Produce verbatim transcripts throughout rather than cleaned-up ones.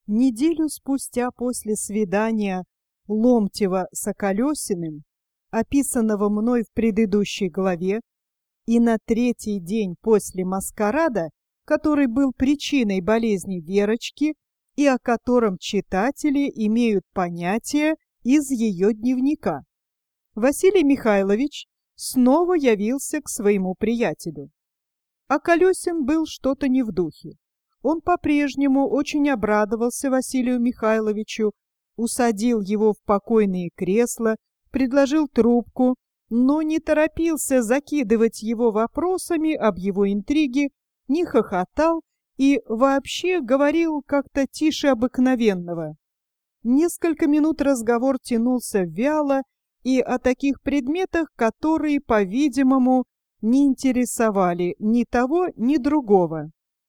Неделю спустя после свидания Ломтева с Околесиным, описанного мной в предыдущей главе, и на третий день после маскарада, который был причиной болезни Верочки и о котором читатели имеют понятие из ее дневника, Василий Михайлович снова явился к своему приятелю. Околесин был что-то не в духе. Он по-прежнему очень обрадовался Василию Михайловичу, усадил его в покойные кресла, предложил трубку, но не торопился закидывать его вопросами об его интриге, не хохотал и вообще говорил как-то тише обыкновенного. Несколько минут разговор тянулся вяло и о таких предметах, которые, по-видимому, не интересовали ни того, ни другого.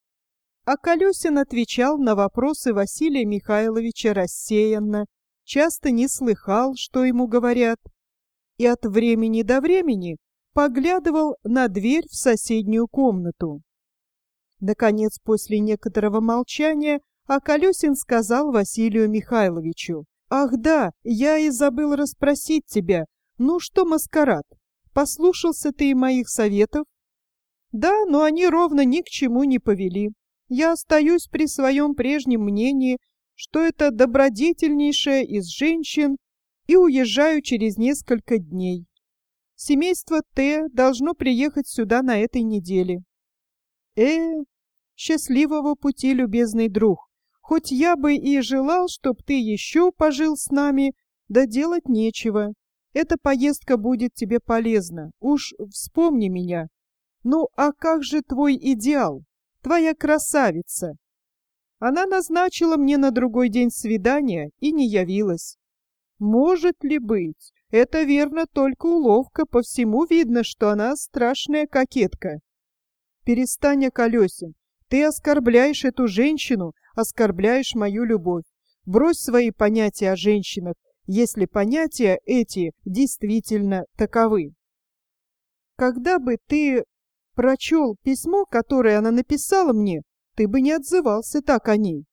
Околесин отвечал на вопросы Василия Михайловича рассеянно, часто не слыхал, что ему говорят, и от времени до времени поглядывал на дверь в соседнюю комнату. Наконец, после некоторого молчания, Околесин сказал Василию Михайловичу: «Ах да, я и забыл расспросить тебя. Ну что, маскарад, послушался ты моих советов?» «Да, но они ровно ни к чему не повели. Я остаюсь при своем прежнем мнении, что это добродетельнейшая из женщин, и уезжаю через несколько дней. Семейство Т должно приехать сюда на этой неделе». «Э, счастливого пути, любезный друг. Хоть я бы и желал, чтоб ты еще пожил с нами, да делать нечего. Эта поездка будет тебе полезна. Уж вспомни меня. Ну, а как же твой идеал? Твоя красавица?» Она назначила мне на другой день свидание и не явилась. Может ли быть? Это верно только уловка, по всему видно, что она страшная кокетка. Перестань, Околесин, ты оскорбляешь эту женщину, оскорбляешь мою любовь. Брось свои понятия о женщинах, если понятия эти действительно таковы. Когда бы ты прочел письмо, которое она написала мне, ты бы не отзывался так о ней.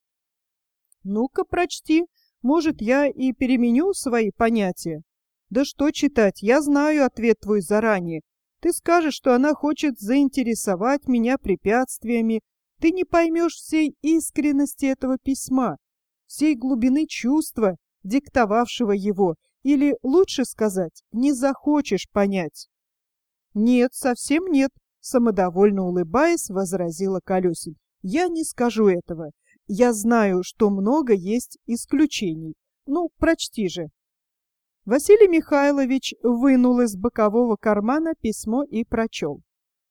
Ну-ка, прочти, может, я и переменю свои понятия. Да что читать, я знаю ответ твой заранее. Ты скажешь, что она хочет заинтересовать меня препятствиями. Ты не поймешь всей искренности этого письма, всей глубины чувства, диктовавшего его, или, лучше сказать, не захочешь понять. Нет, совсем нет. Самодовольно улыбаясь, возразила Околесин. Я не скажу этого. Я знаю, что много есть исключений. Ну, прочти же. Василий Михайлович вынул из бокового кармана письмо и прочел.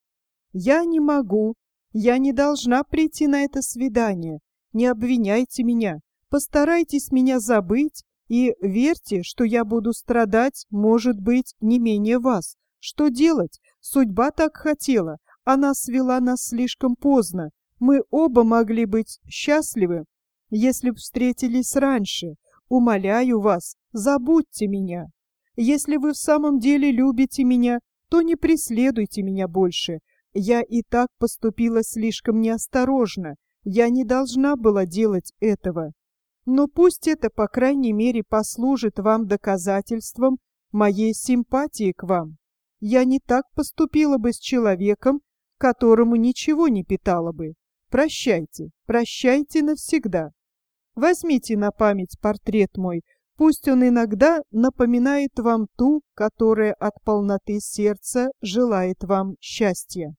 «Я не могу, я не должна прийти на это свидание. Не обвиняйте меня. Постарайтесь меня забыть и верьте, что я буду страдать, может быть, не менее вас. Что делать? Судьба так хотела. Она свела нас слишком поздно. Мы оба могли быть счастливы, если б встретились раньше. Умоляю вас, забудьте меня. Если вы в самом деле любите меня, то не преследуйте меня больше. Я и так поступила слишком неосторожно. Я не должна была делать этого. Но пусть это, по крайней мере, послужит вам доказательством моей симпатии к вам. Я не так поступила бы с человеком, которому ничего не питала бы. Прощайте, прощайте навсегда. Возьмите на память портрет мой, пусть он иногда напоминает вам ту, которая от полноты сердца желает вам счастья».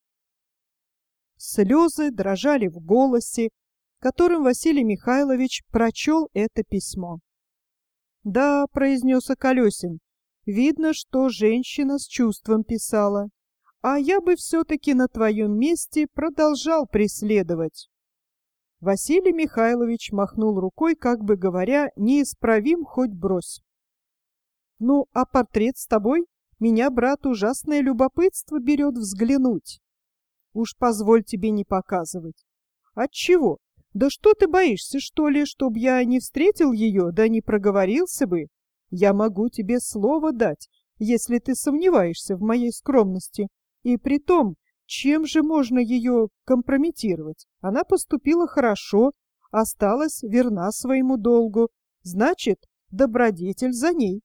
Слезы дрожали в голосе, которым Василий Михайлович прочел это письмо. «Да», — произнес Околесин, — «видно, что женщина с чувством писала. А я бы все-таки на твоем месте продолжал преследовать». Василий Михайлович махнул рукой, как бы говоря, неисправим, хоть брось. «Ну, а портрет с тобой? Меня, брат, ужасное любопытство берет взглянуть. Уж позволь тебе не показывать». «Отчего? Да что ты боишься, что ли, чтоб я не встретил ее, да не проговорился бы? Я могу тебе слово дать, если ты сомневаешься в моей скромности. И притом, чем же можно ее компрометировать? Она поступила хорошо, осталась верна своему долгу, значит, добродетель за ней.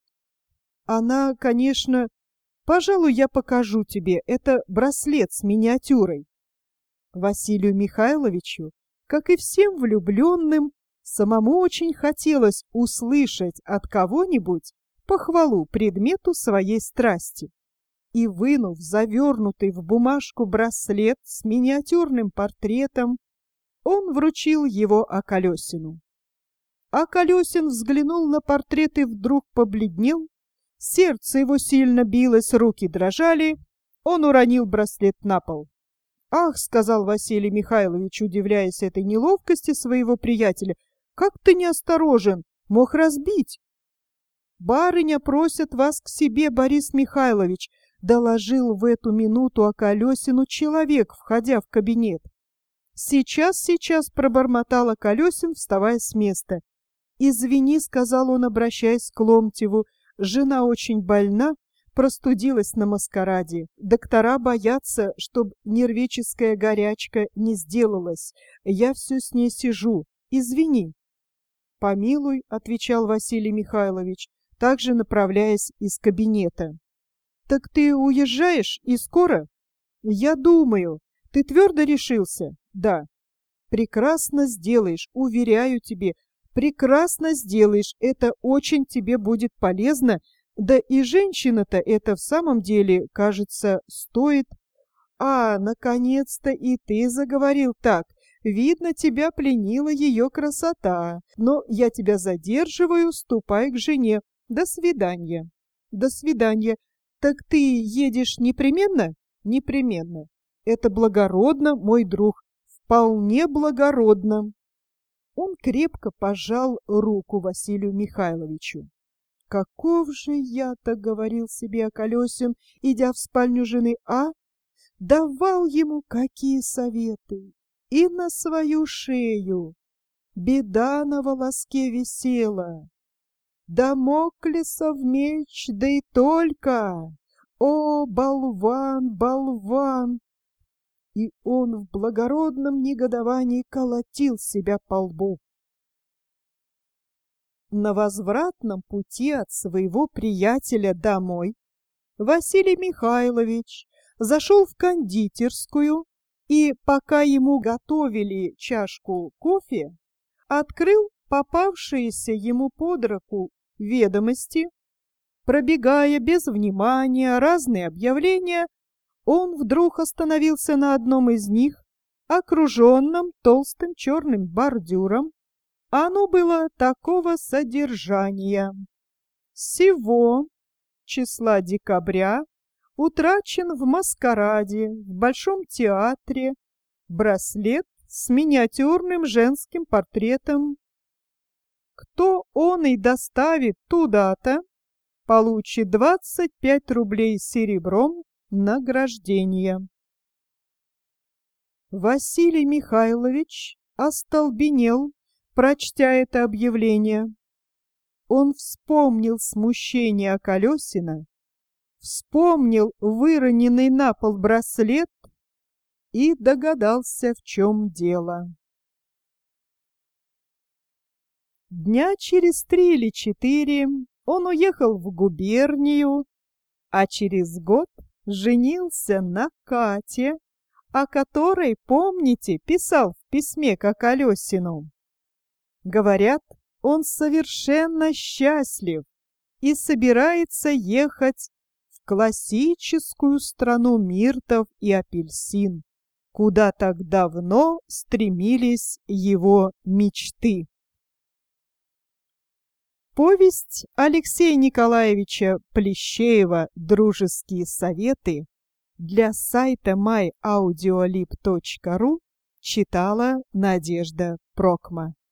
Она, конечно... Пожалуй, я покажу тебе. Это браслет с миниатюрой. Василию Михайловичу, как и всем влюбленным, самому очень хотелось услышать от кого-нибудь похвалу предмету своей страсти. И, вынув завернутый в бумажку браслет с миниатюрным портретом, он вручил его Околесину. Околесин взглянул на портрет и вдруг побледнел, сердце его сильно билось, руки дрожали, он уронил браслет на пол. «Ах, — сказал Василий Михайлович, удивляясь этой неловкости своего приятеля, — как ты неосторожен, мог разбить!» «Барыня просит вас к себе, Борис Михайлович», — доложил в эту минуту Околесину человек, входя в кабинет. «Сейчас, сейчас», — пробормотал Околесин, вставая с места. «Извини», — сказал он, обращаясь к Ломтеву, — «жена очень больна, простудилась на маскараде. Доктора боятся, чтоб нервическая горячка не сделалась. Я все с ней сижу. Извини». «Помилуй», — отвечал Василий Михайлович, также направляясь из кабинета. «Так ты уезжаешь и скоро?» «Я думаю. Ты твердо решился?» «Да». «Прекрасно сделаешь, уверяю тебе, прекрасно сделаешь. Это очень тебе будет полезно. Да и женщина-то это в самом деле, кажется, стоит». «А, наконец-то и ты заговорил так. Видно, тебя пленила ее красота. Но я тебя задерживаю, ступай к жене. До свидания». «До свидания. Так ты едешь непременно?» «Непременно. Это благородно, мой друг, вполне благородно». Он крепко пожал руку Василию Михайловичу. «Каков же я-то, — говорил себе Околесин, идя в спальню жены, — а? Давал ему какие советы! И на свою шею беда на волоске висела. Дамоклесов меч, да и только! О, болван, болван!» И он в благородном негодовании колотил себя по лбу. На возвратном пути от своего приятеля домой Василий Михайлович зашел в кондитерскую и, пока ему готовили чашку кофе, открыл попавшиеся ему под руку ведомости. Пробегая без внимания разные объявления, он вдруг остановился на одном из них, окруженном толстым черным бордюром. Оно было такого содержания: «Сего числа декабря утрачен в маскараде в Большом театре браслет с миниатюрным женским портретом. Кто он и доставит туда-то, получит двадцать пять рублей серебром награждения». Василий Михайлович остолбенел, прочтя это объявление. Он вспомнил смущение Околесина, вспомнил выроненный на пол браслет и догадался, в чем дело. Дня через три или четыре он уехал в губернию, а через год женился на Кате, о которой, помните, писал в письме к Околесину. Говорят, он совершенно счастлив и собирается ехать в классическую страну миртов и апельсин, куда так давно стремились его мечты. Повесть Алексея Николаевича Плещеева «Дружеские советы» для сайта май аудиолиб точка ру читала Надежда Прокма.